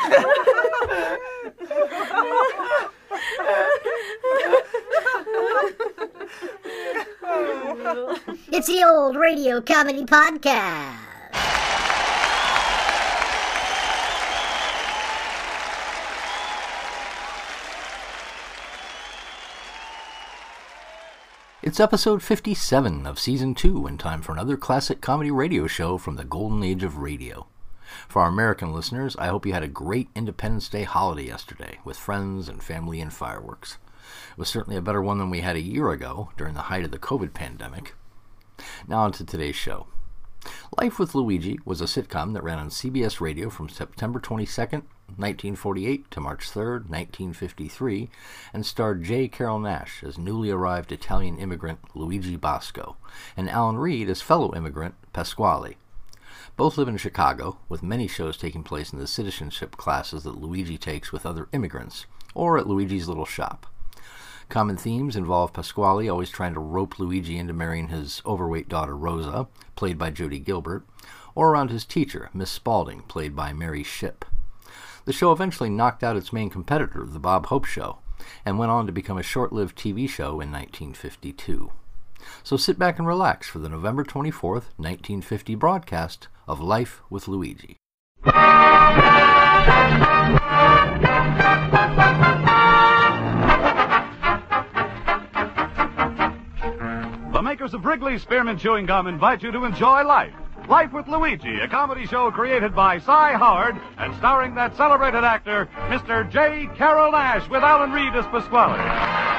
It's the Old Radio Comedy Podcast. It's episode 57 of Season 2, and time for another classic comedy radio show from the golden age of radio. For our American listeners, I hope you had a great Independence Day holiday yesterday, with friends and family and fireworks. It was certainly a better one than we had a year ago, during the height of the COVID pandemic. Now on to today's show. Life with Luigi was a sitcom that ran on CBS Radio from September 22nd, 1948 to March 3rd, 1953, and starred J. Carrol Naish as newly arrived Italian immigrant Luigi Basco, and Alan Reed as fellow immigrant Pasquale. Both live in Chicago, with many shows taking place in the citizenship classes that Luigi takes with other immigrants, or at Luigi's little shop. Common themes involve Pasquale always trying to rope Luigi into marrying his overweight daughter Rosa, played by Jody Gilbert, or around his teacher, Miss Spaulding, played by Mary Shipp. The show eventually knocked out its main competitor, The Bob Hope Show, and went on to become a short-lived TV show in 1952. So sit back and relax for the November 24th, 1950 broadcast of Life with Luigi. The makers of Wrigley's Spearmint Chewing Gum invite you to enjoy Life. Life with Luigi, a comedy show created by Cy Howard and starring that celebrated actor, Mr. J. Carrol Naish, with Alan Reed as Pasquale.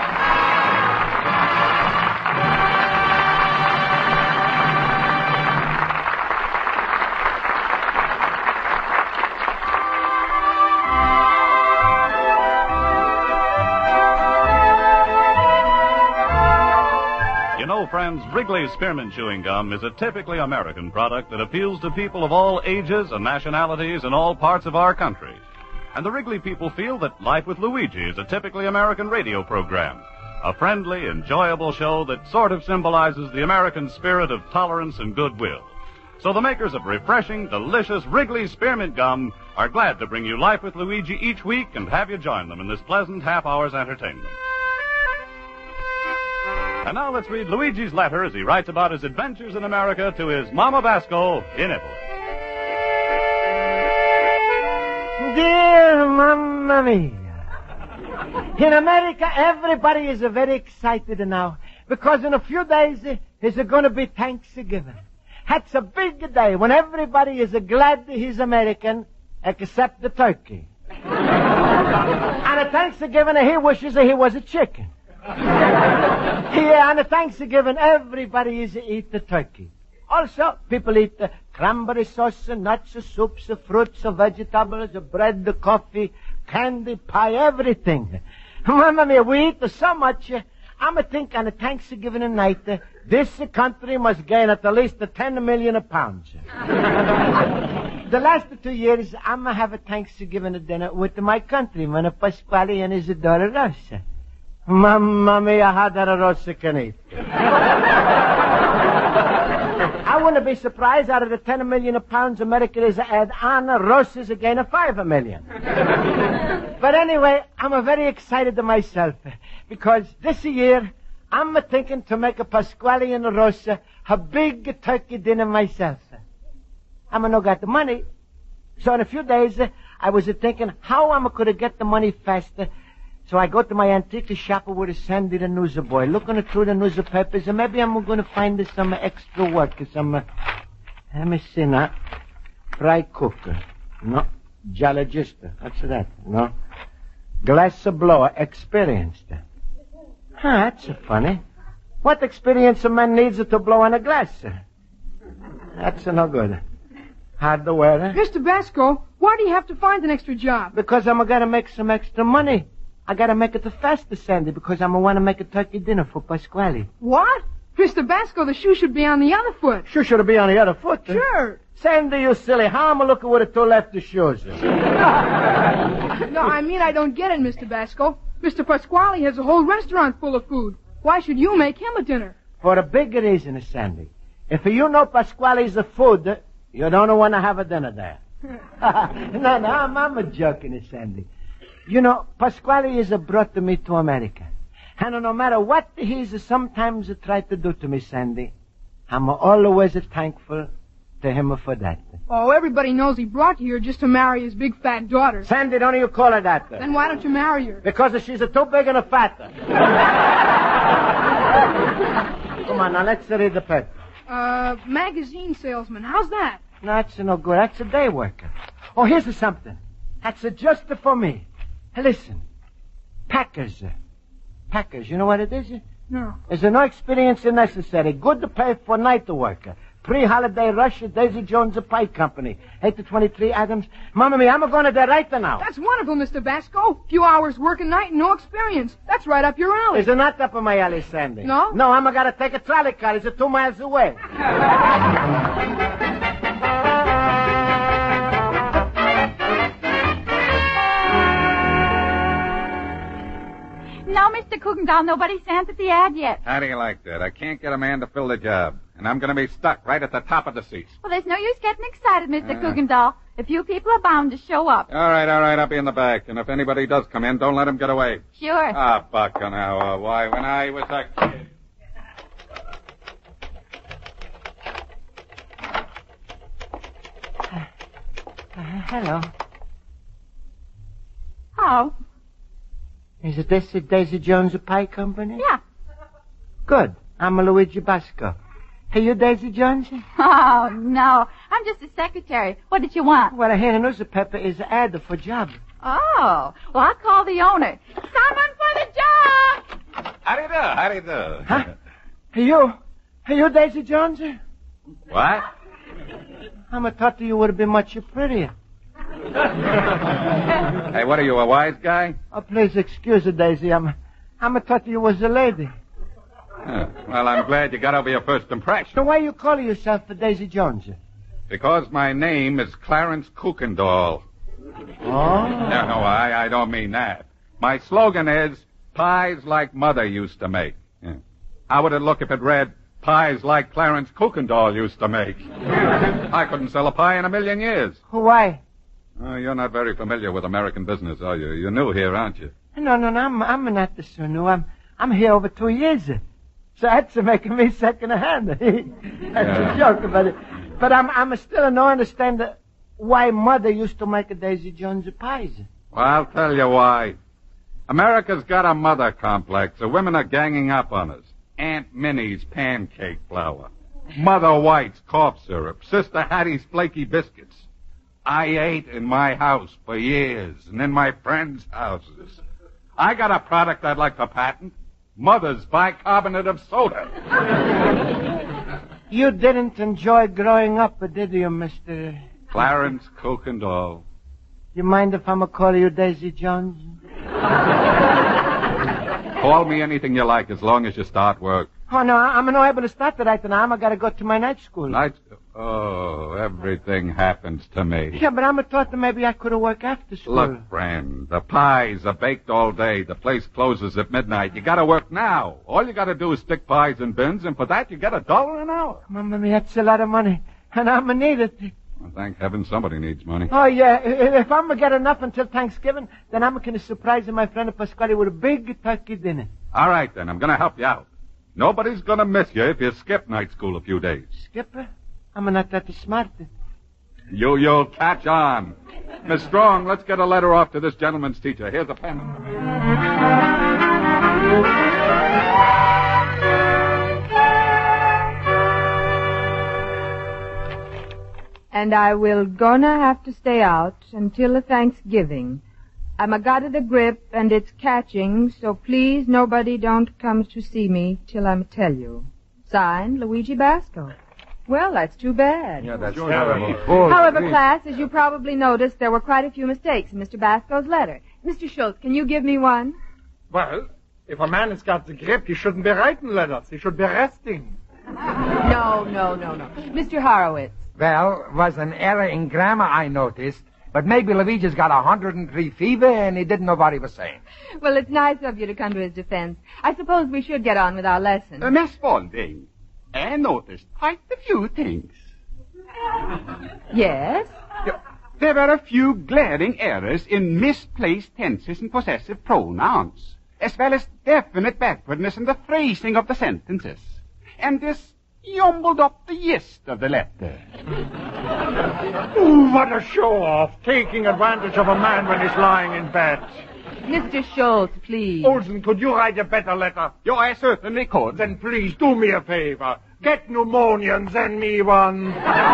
Friends, Wrigley's Spearmint Chewing Gum is a typically American product that appeals to people of all ages and nationalities in all parts of our country. And the Wrigley people feel that Life with Luigi is a typically American radio program, a friendly, enjoyable show that sort of symbolizes the American spirit of tolerance and goodwill. So the makers of refreshing, delicious Wrigley's Spearmint Gum are glad to bring you Life with Luigi each week and have you join them in this pleasant half-hour's entertainment. And now let's read Luigi's letter as he writes about his adventures in America to his Mama Basco in Italy. Dear Mamma Mia, in America everybody is very excited now because in a few days is going to be Thanksgiving. That's a big day when everybody is glad he's American except the turkey. And at Thanksgiving he wishes he was a chicken. Yeah, on Thanksgiving, everybody eat the turkey. Also, people eat the cranberry sauce, nuts, soups, fruits, vegetables, bread, coffee, candy, pie, everything. Mamma mia, we eat so much. I'm thinking on Thanksgiving night, this country must gain at least 10 million pounds. The last 2 years, I'm going to have a Thanksgiving dinner with my countryman, Pasquale, and his daughter, Rosa. Mamma mia, how that Rosa can eat. I wouldn't be surprised out of the 10 million pounds America is add on, Rosa's again 5 million. But anyway, I'm very excited myself because this year I'm thinking to make a Pasquale and Rosa a big turkey dinner myself. I'm no got the money. So in a few days, I was thinking how I could get the money faster. So I go to my antique shop with Sandy the newsboy, looking through the newspapers, and maybe I'm going to find some extra work, some, let me see now, fry cooker, no, geologist, what's that, no, glass blower, experienced. That's funny. What experience a man needs to blow on a glass? That's no good. Hardware. Mr. Basco, why do you have to find an extra job? Because I'm going to make some extra money. I gotta make it the faster, Sandy, because I'm gonna want to make a turkey dinner for Pasquale. What? Mr. Basco, the shoe should be on the other foot. Shoe should be on the other foot? Sure. Sandy, you silly. How am I looking with the 2 left shoes? No, I mean I don't get it, Mr. Basco. Mr. Pasquale has a whole restaurant full of food. Why should you make him a dinner? For a big reason, Sandy. If you know Pasquale's food, you don't want to have a dinner there. No, I'm a joking, Sandy. You know, Pasquale is brought to me to America. And no matter what he's sometimes tried to do to me, Sandy, I'm always thankful to him for that. Oh, everybody knows he brought you here just to marry his big fat daughter. Sandy, don't you call her that. Then why don't you marry her? Because she's too big and fat. Come on, now let's read the paper. Magazine salesman. How's that? No, that's no good. That's a day worker. Oh, here's something. That's just for me. Listen. Packers. Packers, you know what it is? No. There's no experience necessary. Good to pay for night worker. Pre-holiday rush at Daisy Jones Pie Company. 8 to 23 Adams. Mamma mia, I'm going to the right now. That's wonderful, Mr. Basco. Few hours work a night and no experience. That's right up your alley. Is it not up my alley, Sandy? No? No, I'm going to take a trolley car. It's 2 miles away. No, Mr. Kuchendahl, nobody sent at the ad yet. How do you like that? I can't get a man to fill the job. And I'm going to be stuck right at the top of the seats. Well, there's no use getting excited, Mr. Kuchendahl. A few people are bound to show up. All right, I'll be in the back. And if anybody does come in, don't let him get away. Sure. Ah, Bacchanal, why, when I was a kid... Hello. Oh. Is it this Daisy Jones Pie Company? Yeah. Good. I'm Luigi Basco. Hey, you Daisy Jones? Oh, no. I'm just a secretary. What did you want? Well, I hear the newspaper is ad for job. Oh. Well, I'll call the owner. Someone for the job! How do you do? Huh? Hey, you Daisy Jones? What? I thought you would have been much prettier. Hey, what are you, a wise guy? Oh, please excuse me, Daisy. I'm thought you was a lady. Well, I'm glad you got over your first impression. So why you call yourself Daisy Jones? Because my name is Clarence Kuchendahl. Oh? No, I don't mean that. My slogan is, pies like Mother used to make. Yeah. How would it look if it read, pies like Clarence Kuchendahl used to make? I couldn't sell a pie in a million years. Why? You're not very familiar with American business, are you? You're new here, aren't you? No, I'm not so new. I'm here over 2 years. So that's making me second hand. That's a joke about it. But I'm still no understand why Mother used to make a Daisy Jones pies. Well, I'll tell you why. America's got a mother complex. The women are ganging up on us. Aunt Minnie's pancake flour. Mother White's cough syrup. Sister Hattie's flaky biscuits. I ate in my house for years and in my friends' houses. I got a product I'd like to patent. Mother's bicarbonate of soda. You didn't enjoy growing up, did you, Mr. Clarence Kuchendahl. You mind if I'm call you Daisy Jones? Call me anything you like as long as you start work. Oh, no, I'm not able to start right now. I'm got to go to my night school. Oh, everything happens to me. Yeah, but I'm thought that maybe I could work after school. Look, friend, the pies are baked all day. The place closes at midnight. You got to work now. All you got to do is stick pies in bins, and for that you get $1 an hour. Mamma mia, that's a lot of money, and I'm gonna need it. Well, thank heaven somebody needs money. Oh, yeah. If I'm gonna get enough until Thanksgiving, then I'm gonna surprise my friend Pasquale with a big turkey dinner. All right, then. I'm going to help you out. Nobody's going to miss you if you skip night school a few days. Skipper? I'm not that smart. You'll catch on. Miss Strong, let's get a letter off to this gentleman's teacher. Here's a pen. And I will gonna have to stay out until Thanksgiving. I'm got the grip and it's catching, so please nobody don't come to see me till I'm tell you. Signed, Luigi Basco. Well, that's too bad. Yeah, that's terrible. However, class, as you probably noticed, there were quite a few mistakes in Mr. Basco's letter. Mr. Schultz, can you give me one? Well, if a man has got the grip, he shouldn't be writing letters. He should be resting. No. Mr. Horowitz. Well, was an error in grammar, I noticed. But maybe Luigi's got 103 fever and he didn't know what he was saying. Well, it's nice of you to come to his defense. I suppose we should get on with our lesson. Miss Spaulding, I noticed quite a few things. Yes? There were a few glaring errors in misplaced tenses and possessive pronouns, as well as definite backwardness in the phrasing of the sentences. And this jumbled up the gist of the letter. Ooh, what a show-off, taking advantage of a man when he's lying in bed. Mr. Schultz, please. Olson, could you write a better letter? I certainly could. Then please do me a favor. Get pneumonia and send me one.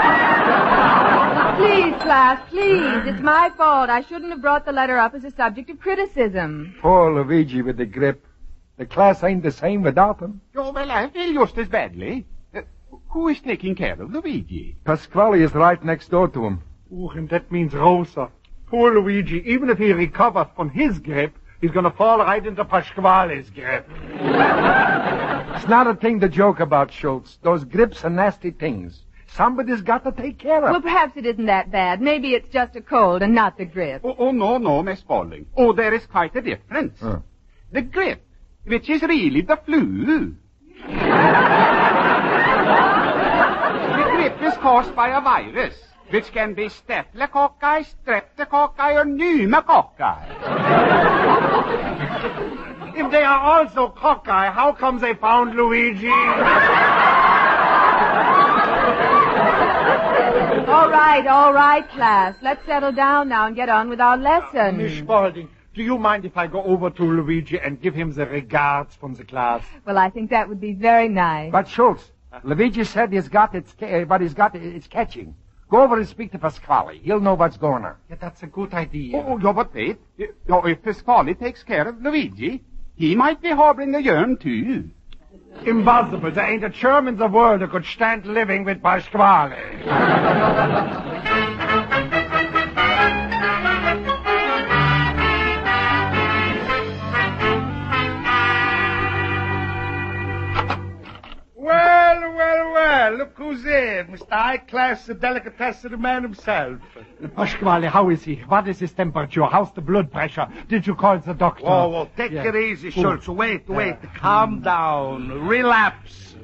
Please, class, please. It's my fault. I shouldn't have brought the letter up as a subject of criticism. Poor Luigi with the grip. The class ain't the same without him. Well, I feel just as badly. Who is taking care of Luigi? Pasquale is right next door to him. Ooh, and that means Rosa. Poor Luigi, even if he recovers from his grip, he's going to fall right into Pasquale's grip. It's not a thing to joke about, Schultz. Those grips are nasty things. Somebody's got to take care of. Well, perhaps it isn't that bad. Maybe it's just a cold and not the grip. No, Miss Spaulding. There is quite a difference. The grip, which is really the flu. The grip is caused by a virus, which can be staphylococci, streptococci, or pneumococci. If they are also cockeye, how come they found Luigi? All right, class. Let's settle down now and get on with our lesson. Miss Spaulding, do you mind if I go over to Luigi and give him the regards from the class? Well, I think that would be very nice. But Schultz, Luigi said it's catching. Go over and speak to Pasquale. He'll know what's going on. Yeah, that's a good idea. But wait. If Pasquale takes care of Luigi, he might be harboring the germ, too. Impossible. There ain't a germ in the world that could stand living with Pasquale. Well, look who's in. Mr. High-Class, the delicatessen, the man himself. Pasquale, how is he? What is his temperature? How's the blood pressure? Did you call the doctor? Whoa, take it easy, Schultz. Wait. Calm down. Relapse.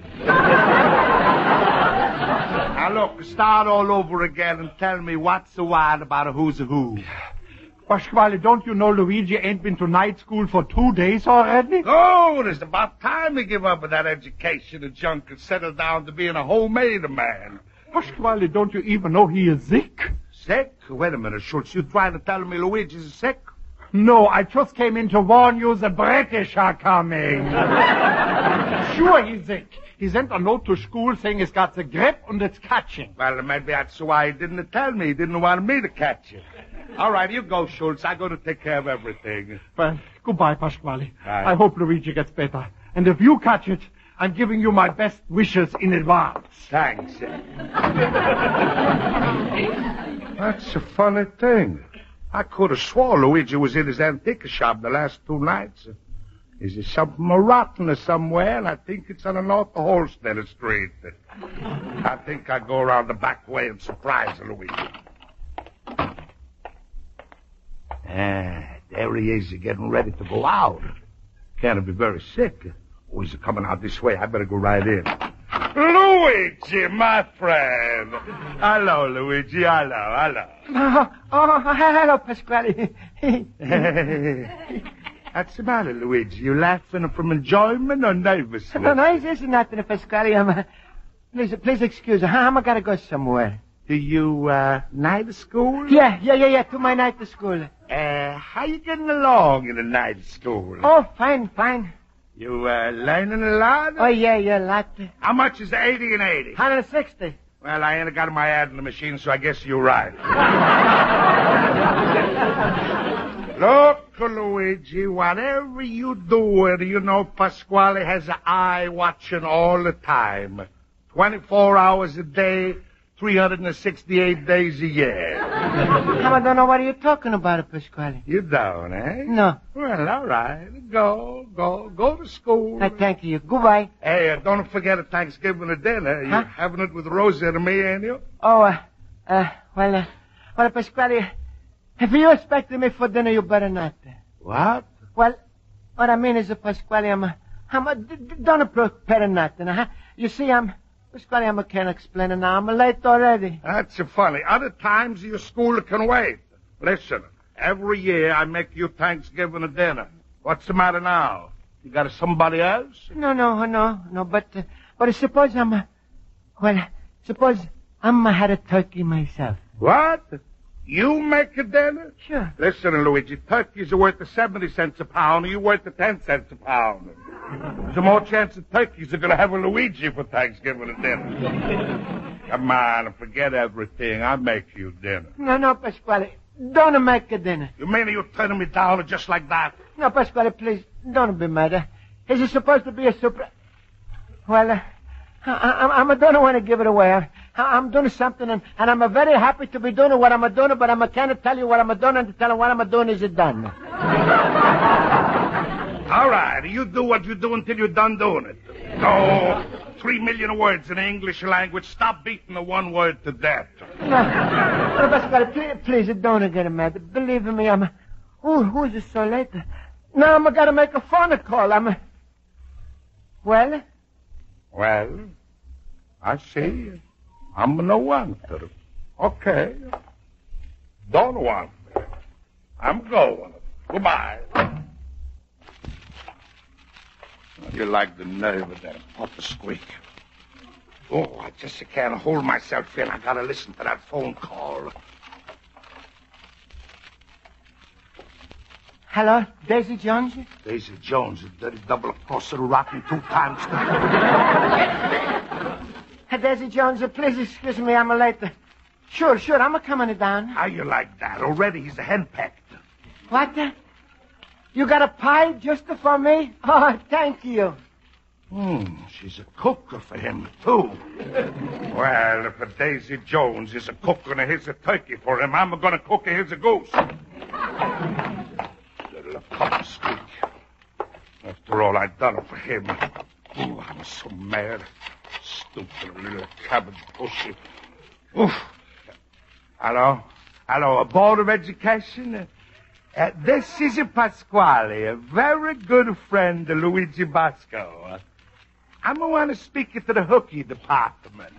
Now, look, start all over again and tell me what's the word about a who's a who. Pasquale, don't you know Luigi ain't been to night school for 2 days already? Oh, it's about time to give up with that education and junk and settle down to being a homemade man. Pasquale, don't you even know he is sick? Sick? Wait a minute, Schultz. You trying to tell me Luigi's sick? No, I just came in to warn you the British are coming. Sure he's sick. He sent a note to school saying he's got the grip and it's catching. Well, maybe that's why he didn't tell me. He didn't want me to catch it. All right, you go, Schultz. I'm going to take care of everything. Well, goodbye, Pasquale. Right. I hope Luigi gets better. And if you catch it, I'm giving you my best wishes in advance. Thanks. That's a funny thing. I could have swore Luigi was in his antique shop the last 2 nights. Is there something rotten somewhere? And I think it's on the North Holstein Street. I think I'll go around the back way and surprise Luigi. There he is, getting ready to go out. Can't be very sick. Oh, he's coming out this way. I better go right in. Luigi, my friend. Hello, Luigi. Hello. Hello, Pasquale. What's the matter, Luigi? You laughing from enjoyment or nervousness? No, it's nothing, Pasquale. Please excuse me. I'm going to go somewhere. Do you, night school? Yeah, to my night school. How you getting along in the night school? Oh, fine. You, learning a lot? Oh, yeah, a lot. How much is 80 and 80? 160. Well, I ain't got my ad in the machine, so I guess you're right. Look, Luigi, whatever you do, you know Pasquale has an eye watching all the time. 24 hours a day, 368 days a year. I don't know what you're talking about, Pasquale. You don't, eh? No. Well, all right. Go to school. Thank you. Goodbye. Hey, don't forget a Thanksgiving dinner. You're having it with Rosa and me, ain't you? Oh, well, Pasquale, if you expecting me for dinner, you better not. What? Well, what I mean is, Pasquale, don't prepare nothing, huh? You see, I'm Pasquale, I can't explain it now. I'm late already. That's funny. Other times your school can wait. Listen, every year I make you Thanksgiving dinner. What's the matter now? You got somebody else? No, but suppose suppose I'm had a turkey myself. What? You make a dinner? Sure. Listen, Luigi, turkeys are worth 70 cents a pound, and you worth 10 cents a pound. There's more chance that turkeys are going to have a Luigi for Thanksgiving dinner. Come on, forget everything. I'll make you dinner. No, Pasquale. Don't make a dinner. You mean you're turning me down just like that? No, Pasquale, please, don't be mad. Is it supposed to be a surprise? Well, I don't want to give it away. I'm doing something, and I'm very happy to be doing what I'm doing, but I can't tell you what I'm doing, and to tell you what I'm doing is it done. All right, you do what you do until you're done doing it. No, 3 million words in the English language. Stop beating the one word to death. No, Pasquale, please, don't get mad. Believe me, who's it so late? Now I'm going to make a phone call. Well? Well, I see. I'm no wanter. Okay. Don't want me. I'm going. Goodbye. You like the nerve of that papa squeak. Oh, I just can't hold myself in. I gotta listen to that phone call. Hello, Daisy Jones? Daisy Jones, a dirty double-crosser, rotten 2 times. Daisy Jones, please excuse me, I'm late. Sure, I'm coming down. How you like that? Already he's a henpecked. What? You got a pie just for me? Oh, thank you. She's a cooker for him, too. Well, if Daisy Jones is a cooker and here's a turkey for him, I'm going to cook here's a goose. Little papa squeak. After all I've done for him. Oh, I'm so mad. Stupid little cabbage pussy. Oof. Hello, a Board of Education? This is Pasquale, a very good friend of Luigi Basco. I'm going to want to speak to the hooky department.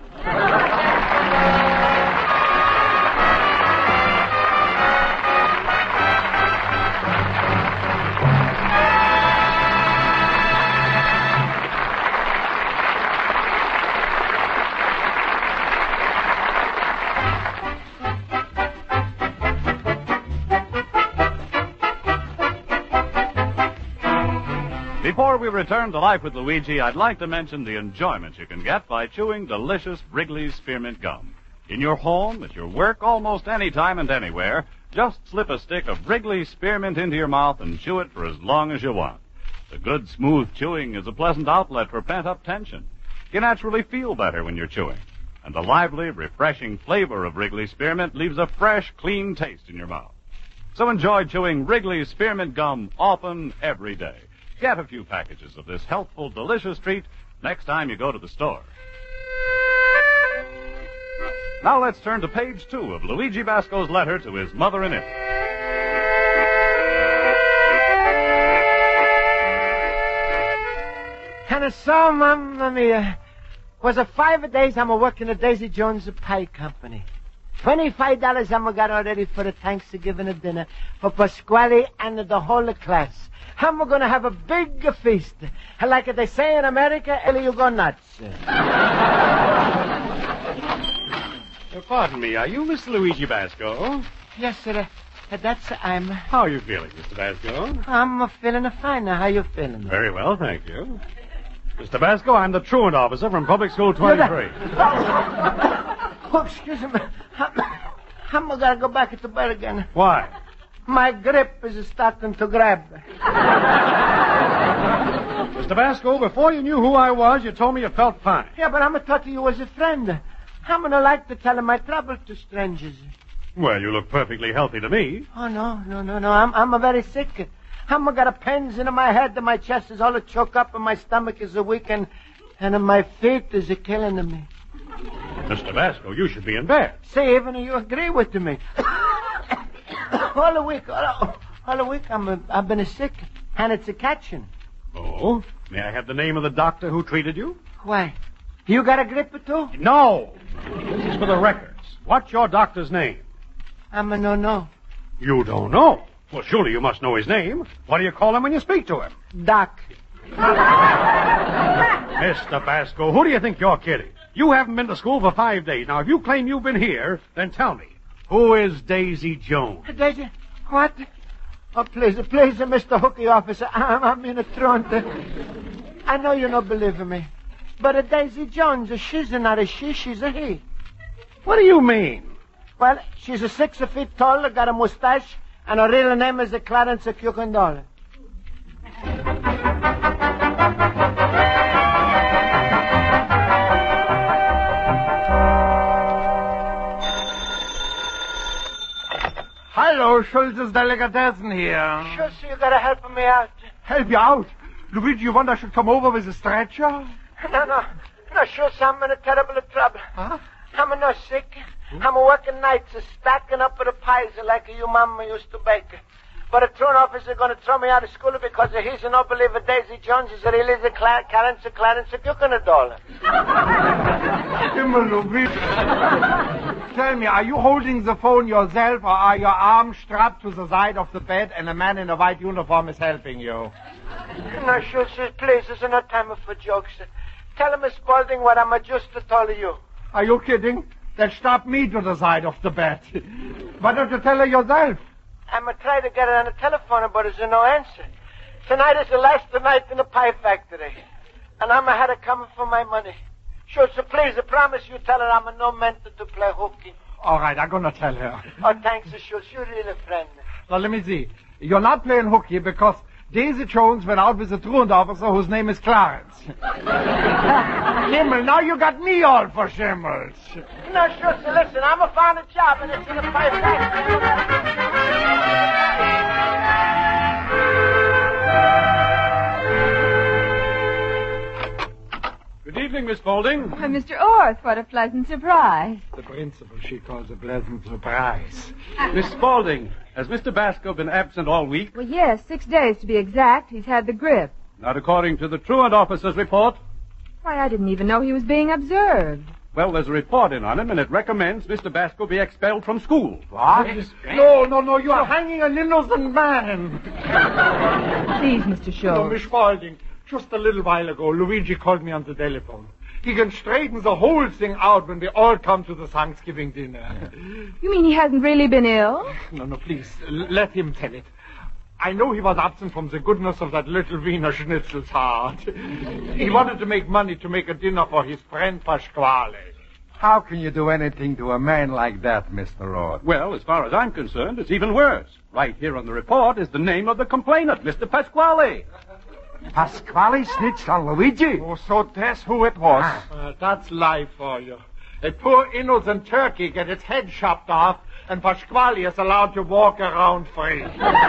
Before we return to Life with Luigi, I'd like to mention the enjoyment you can get by chewing delicious Wrigley's Spearmint Gum. In your home, at your work, almost any time and anywhere, just slip a stick of Wrigley's Spearmint into your mouth and chew it for as long as you want. The good, smooth chewing is a pleasant outlet for pent-up tension. You naturally feel better when you're chewing. And the lively, refreshing flavor of Wrigley's Spearmint leaves a fresh, clean taste in your mouth. So enjoy chewing Wrigley's Spearmint Gum often, every day. Get a few packages of this healthful, delicious treat next time you go to the store. Now let's turn to page 2 of Luigi Basco's letter to his mother in Italy. And so, Mamma Mia, was 5 days I'm working at Daisy Jones Pie Company. $25 I'm got already for the Thanksgiving dinner for Pasquale and the whole class. I'm going to have a big feast. Like they say in America, Ellie, you go nuts. Pardon me, are you Mr. Luigi Basco? Yes, sir. That's I'm. How are you feeling, Mr. Basco? I'm feeling fine. How you feeling? Very well, thank you. Mr. Basco, I'm the truant officer from Public School 23. Oh, excuse me. I'm going to go back to bed again. Why? My grip is starting to grab. Mr. Basco, before you knew who I was, you told me you felt fine. Yeah, but I'm thought you was a friend. I'm going to like to tell my trouble to strangers. Well, you look perfectly healthy to me. Oh, no. I'm very sick. I'm got pains in my head, and my chest is all choked up, and my stomach is weak, and my feet is killing me. Mr. Basco, you should be in bed. Say, even you agree with me. All week I've been sick, and it's a catching. Oh? May I have the name of the doctor who treated you? Why? You got a grip too? No. This is for the records. What's your doctor's name? I'm a no. You don't know. Well, surely you must know his name. What do you call him when you speak to him? Doc. Mr. Basco, who do you think you're kidding? You haven't been to school for 5 days. Now, if you claim you've been here, then tell me, who is Daisy Jones? Daisy? What? Oh, please, Mr. Hooky officer, I'm in a truant. I know you don't believe me. But Daisy Jones, she's not a she, she's a he. What do you mean? Well, she's 6 feet tall, got a mustache, and her real name is Clarence Cucandole. Hello, Schulze's Delicatessen here. Schulze, you gotta help me out. Help you out? Luigi, you want I should come over with a stretcher? No, Schulze, I'm in a terrible trouble. Huh? I'm not sick. I'm working nights, stacking up with the pies like your mama used to bake. But a truant officer going to throw me out of school because he's an unbeliever. Daisy Jones is really the Clarence Cucandole. Himmel, Luigi. Tell me, are you holding the phone yourself, or are your arms strapped to the side of the bed and a man in a white uniform is helping you? No, Schulze, please, there's no time for jokes. Tell Miss Spaulding what I'm just told you. Are you kidding? Then strap me to the side of the bed. Why don't you tell her yourself? I'm trying to get her on the telephone, but there's no answer. Tonight is the last night in the pie factory. And I'm had to come for my money. Schulze, please, I promise you tell her I'm no meant to play hooky. All right, I'm going to tell her. Oh, thanks, Schulze. You're really a friend. Now, let me see. You're not playing hooky because Daisy Jones went out with a truant officer whose name is Clarence. Himmel, now you got me all for shimmels. No, Schulze, listen, I'm found a job and it's in a pie factory. Good evening, Miss Spaulding. Why, Mr. Orth, what a pleasant surprise. The principal she calls a pleasant surprise. Miss Spaulding, has Mr. Basco been absent all week? Well, yes, 6 days to be exact. He's had the grip. Not according to the truant officer's report. Why, I didn't even know he was being observed. Well, there's a report in on him, and it recommends Mr. Basco be expelled from school. What? No, you're hanging an innocent man. Please, Mr. Schultz. No, Miss Spaulding, just a little while ago, Luigi called me on the telephone. He can straighten the whole thing out when we all come to the Thanksgiving dinner. You mean he hasn't really been ill? No, please, let him tell it. I know he was absent from the goodness of that little Wiener Schnitzel's heart. He wanted to make money to make a dinner for his friend Pasquale. How can you do anything to a man like that, Mr. Roth? Well, as far as I'm concerned, it's even worse. Right here on the report is the name of the complainant, Mr. Pasquale. Pasquale snitched on Luigi? Oh, so that's who it was. That's life for you. A poor innocent turkey get its head chopped off, and Pasquale is allowed to walk around free.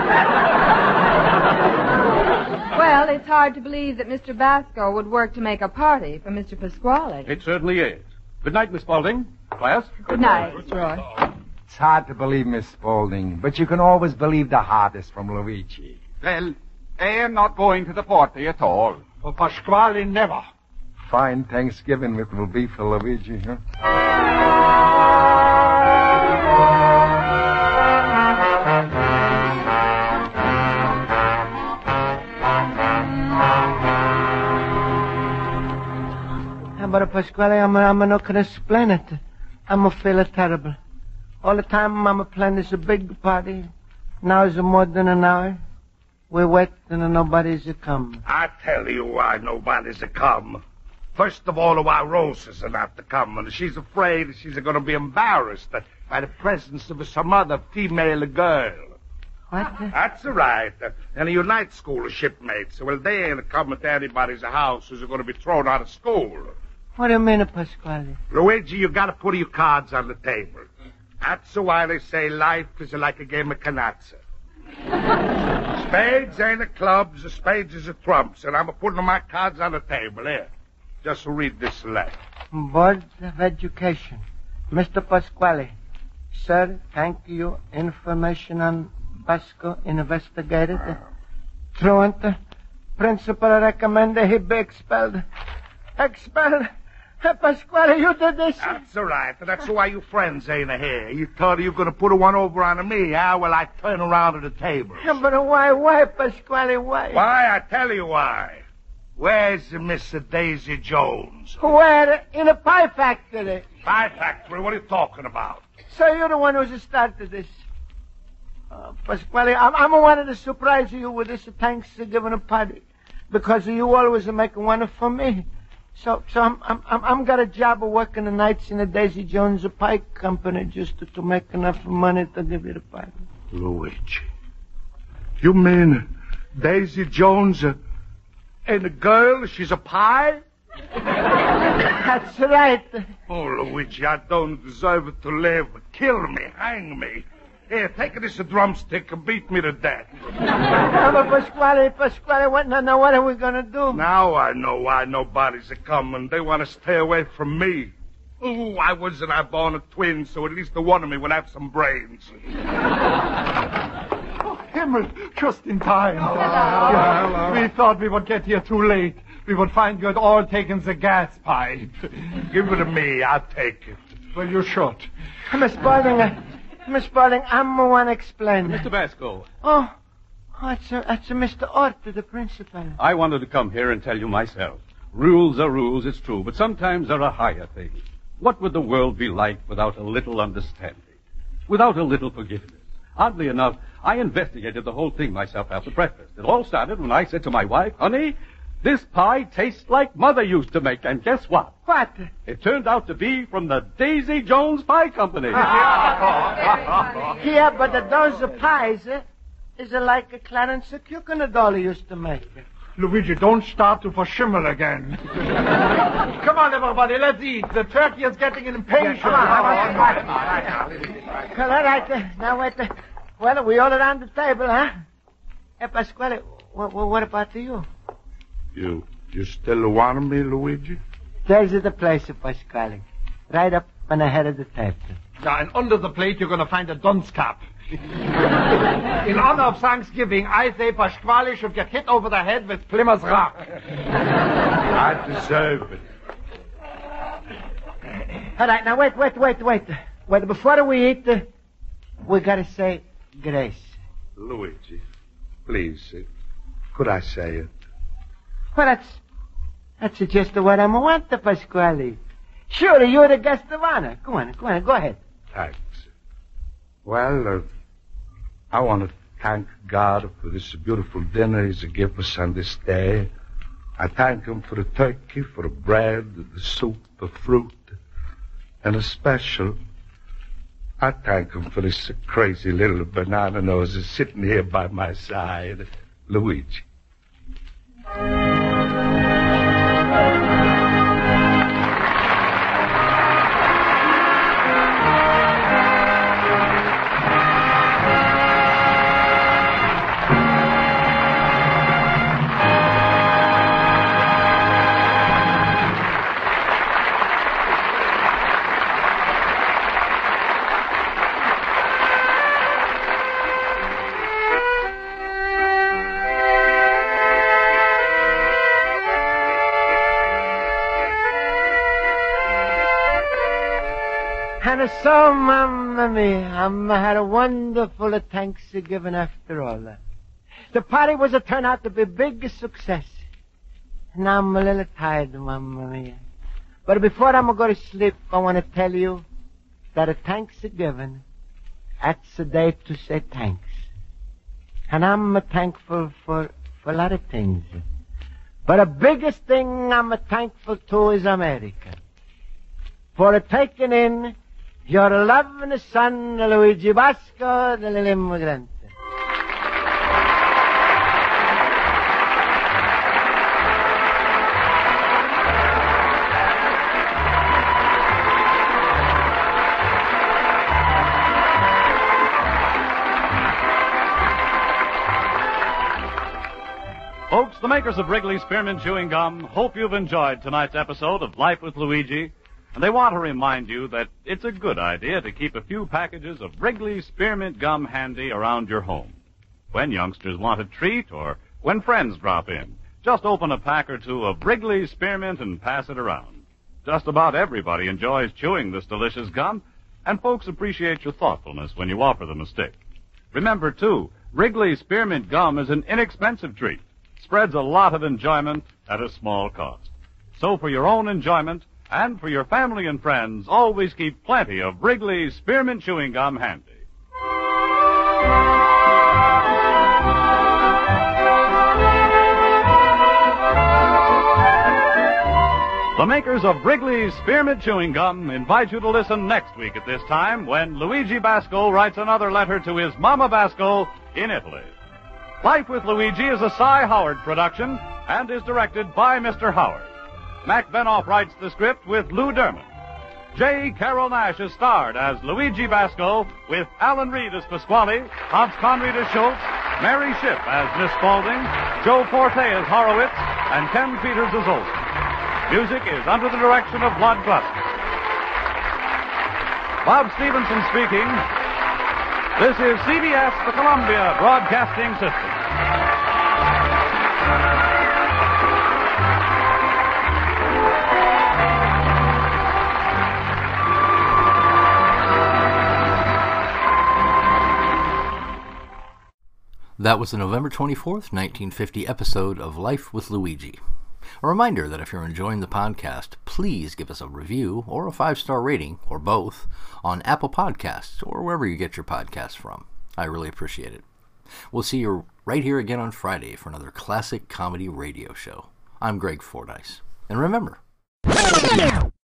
Well, it's hard to believe that Mr. Basco would work to make a party for Mr. Pasquale. It certainly is. Good night, Miss Spaulding. Class? Good night, Roy. It's hard to believe, Miss Spaulding, but you can always believe the hardest from Luigi. Well, I am not going to the party at all. For Pasquale, never. Fine Thanksgiving it will be for Luigi, huh? But Pasquale, I'm not going to explain it. I'm feel terrible. All the time I'm planning this big party. Now it's more than an hour. We're waiting and nobody's come. I tell you why nobody's come. First of all, why Rosa's not to come, and she's afraid she's going to be embarrassed by the presence of some other female girl. What? That's right. And your night school shipmates. Well, they ain't coming to anybody's house who's going to be thrown out of school. What do you mean, Pasquale? Luigi, you got to put your cards on the table. That's why they say life is like a game of canazza. Spades ain't a clubs, spades is a trumps, and I'm putting my cards on the table here. Just read this letter. Board of Education. Mr. Pasquale. Sir, thank you. Information on Basco investigated. Truant. Principal recommended he be expelled. Expelled? Pasquale, you did this? That's all right. That's why you friends ain't here. You thought you were going to put one over on me, huh? Well, I turn around at the table. But why, Pasquale, why? Why? I tell you why. Where's Mr. Daisy Jones? Where? In a pie factory. Pie factory? What are you talking about? So you're the one who's started this. Pasquale, I'm wanted to surprise you with this Thanksgiving party. Because you always are making one for me. So I'm got a job of working the nights in the Daisy Jones Pie Company just to make enough money to give you the party. Luigi, you mean Daisy Jones ain't a girl? She's a pie? That's right. Oh, Luigi, I don't deserve to live. Kill me, hang me. Here, take this drumstick and beat me to death. Pasquale, what are we going to do? Now I know why nobody's coming. They want to stay away from me. Ooh, why wasn't I born a twin so at least the one of me would have some brains? Himmel, just in time. Hello. We thought we would get here too late. We would find you had all taken the gas pipe. Give it to me. I'll take it. Well, you should. Miss Spaulding, I'm the one explain. Mr. Basco. Oh, that's Mr. Orta, the principal. I wanted to come here and tell you myself. Rules are rules, it's true, but sometimes there are higher things. What would the world be like without a little understanding? Without a little forgiveness? Oddly enough, I investigated the whole thing myself after breakfast. It all started when I said to my wife, honey, this pie tastes like Mother used to make, and guess what? What? It turned out to be from the Daisy Jones Pie Company. Yeah, but those pies is like a Clarence Cucina doll used to make. Luigi, don't start to verschimmel again. Come on, everybody, let's eat. The turkey is getting impatient. Come on. All right, now wait. Well, we all around the table, huh? Hey, Pasquale, what about you? You still want me, Luigi? There's the place, Pasquale. Right up on the head of the table. Yeah, and under the plate you're going to find a dunce cap. In honor of Thanksgiving, I say Pasquale should get hit over the head with Plymouth Rock. I deserve it. All right, now wait. Wait, before we eat, we gotta say grace. Luigi, please, could I say it? Well, that's just what I want, Pasquale. Sure, you're the guest of honor. Go on, go ahead. Thanks. Well, I want to thank God for this beautiful dinner He's given us on this day. I thank Him for the turkey, for the bread, the soup, the fruit, and especially, I thank Him for this crazy little banana nose sitting here by my side, Luigi. And so, Mamma Mia, I had a wonderful Thanksgiving after all. The party was a turn out to be a big success. And I'm a little tired, Mamma Mia. But before I'm going to sleep, I want to tell you that a Thanksgiving, that's a day to say thanks. And I'm thankful for a lot of things. But the biggest thing I'm thankful to is America. For taking in your loving son, Luigi Basco, the little immigrant. Folks, the makers of Wrigley Spearmint Chewing Gum hope you've enjoyed tonight's episode of Life with Luigi. And they want to remind you that it's a good idea to keep a few packages of Wrigley Spearmint Gum handy around your home. When youngsters want a treat or when friends drop in, just open a pack or two of Wrigley Spearmint and pass it around. Just about everybody enjoys chewing this delicious gum, and folks appreciate your thoughtfulness when you offer them a stick. Remember, too, Wrigley's Spearmint Gum is an inexpensive treat. Spreads a lot of enjoyment at a small cost. So for your own enjoyment and for your family and friends, always keep plenty of Wrigley's Spearmint Chewing Gum handy. The makers of Wrigley's Spearmint Chewing Gum invite you to listen next week at this time when Luigi Basco writes another letter to his Mama Basco in Italy. Life with Luigi is a Cy Howard production and is directed by Mr. Howard. Mac Benoff writes the script with Lou Derman. J. Carol Nash is starred as Luigi Basco with Alan Reed as Pasquale, Hobbs Conried as Schultz, Mary Shipp as Miss Spaulding, Joe Forte as Horowitz, and Ken Peters as Olson. Music is under the direction of Lud Gluskin. Bob Stevenson speaking. This is CBS, the Columbia Broadcasting System. That was the November 24th, 1950 episode of Life with Luigi. A reminder that if you're enjoying the podcast, please give us a review or a 5-star rating, or both, on Apple Podcasts or wherever you get your podcasts from. I really appreciate it. We'll see you right here again on Friday for another classic comedy radio show. I'm Greg Fordyce. And remember...